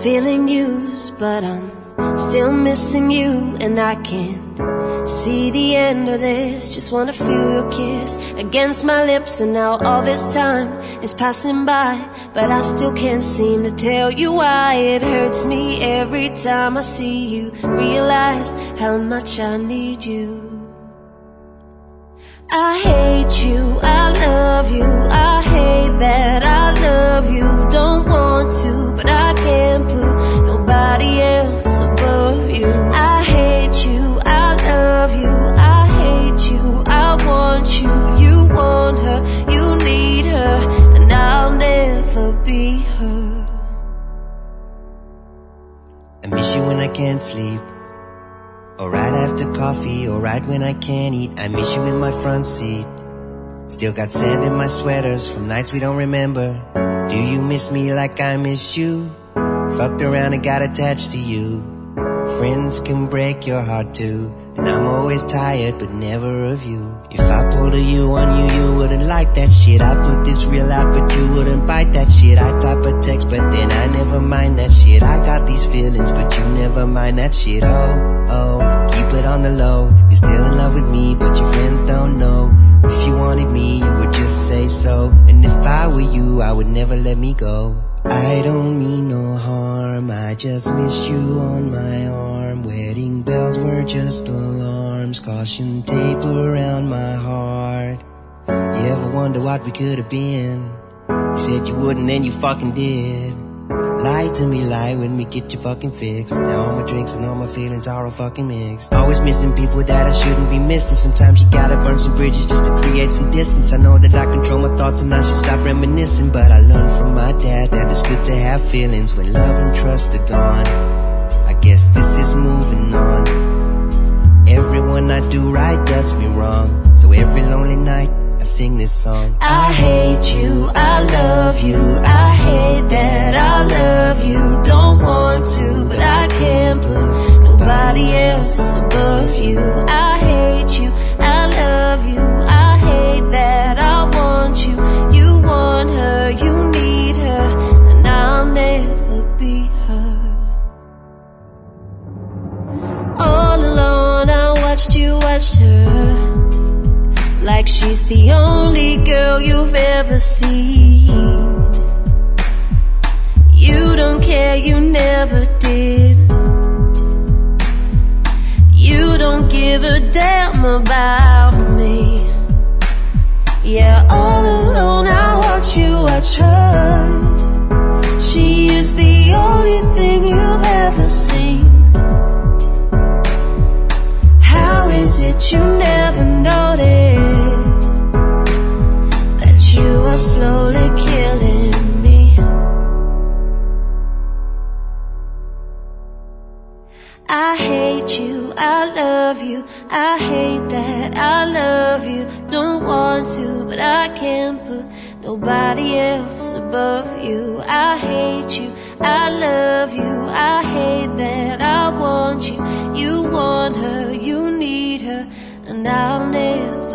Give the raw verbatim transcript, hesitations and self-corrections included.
feeling used, but I'm still missing you, and I can't see the end of this. Just wanna feel your kiss against my lips, and now all this time is passing by, but I still can't seem to tell you why. It hurts me every time I see you, realize how much I need you. I hate you, I love you, I hate that I love you. Don't want to, but I can't put nobody else above you. I hate you, I love you, I hate you, I want you. You want her, you need her, and I'll never be her. I miss you when I can't sleep, or right after coffee, or right when I can't eat. I miss you in my front seat. Still got sand in my sweaters from nights we don't remember. Do you miss me like I miss you? Fucked around and got attached to you. Friends can break your heart too, and I'm always tired but never of you. If I pulled a you on you, you wouldn't like that shit. I put this real out but you wouldn't bite that shit. I type a text but then I never mind that shit. I got these feelings but you never mind that shit. Oh, oh, keep it on the low. You're still in love with me but your friends don't know. If you wanted me, you would just say so, and if I were you, I would never let me go. I don't mean no harm, I just miss you on my arm. Wedding bells were just alarms, caution tape around my heart. You ever wonder what we could have been? You said you wouldn't and you fucking did. Lie to me, lie with me, get your fucking fix. Now all my drinks and all my feelings are all fucking mixed. Always missing people that I shouldn't be missing. Sometimes you gotta burn some bridges just to create some distance. I know that I control my thoughts and I should stop reminiscing, but I learned from my dad that it's good to have feelings when love and trust are gone. I guess this is moving on. Everyone I do right does me wrong, so every lonely night I sing this song. I hate you, I love you, I hate that I love you. Don't want to, but I can't put nobody else above you. I hate you, I love you, I hate that I want you. You want her, you need her, and I'll never be her. All alone I watched you, watched her, like she's the only girl you've ever seen. You don't care, you never did. You don't give a damn about me. Yeah, all alone I watch you, watch her. She is the only thing you've ever seen. How is it you never noticed that you are slowly killing me? I hate you, I love you, I hate that I love you. Don't want to, but I can't put nobody else above you. I hate you, I love you, I hate that I want you. You want her, you need her, and I'll never